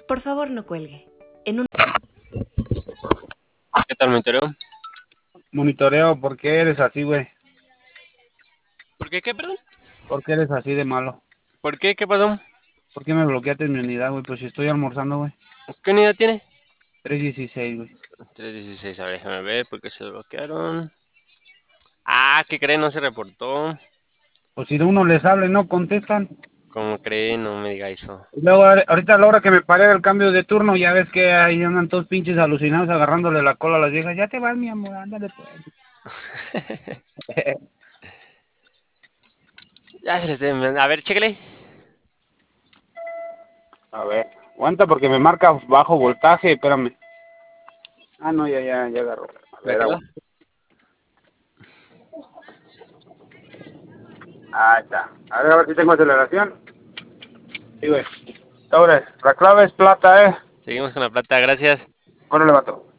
Por favor, no cuelgue. En un... ¿Qué tal, monitoreo? Monitoreo, ¿por qué eres así, güey? ¿Por qué? ¿Qué, perdón? ¿Por qué eres así de malo? ¿Por qué? ¿Qué pasó? ¿Por qué me bloqueaste en mi unidad, güey? Pues si estoy almorzando, güey. ¿Qué unidad tiene? 316, güey. 316, a ver, déjame ver por qué se bloquearon. Ah, ¿qué creen? No se reportó. Pues si de uno les habla y no contestan. ¿Cómo creen? No me diga eso. Y luego, ahorita a la hora que me paré del cambio de turno, ya ves que ahí andan todos pinches alucinados agarrándole la cola a las viejas. Ya te vas, mi amor, ándale pues. Ya se les estoy enviando. A ver, chéquele. A ver, aguanta porque me marca bajo voltaje, espérame. Ah, no, ya agarró. A ¿Ya ver, quedó? ahí está. A ver si tengo aceleración. Sí, güey. Ahora, la clave es plata, Seguimos con la plata, gracias. Órale, vato.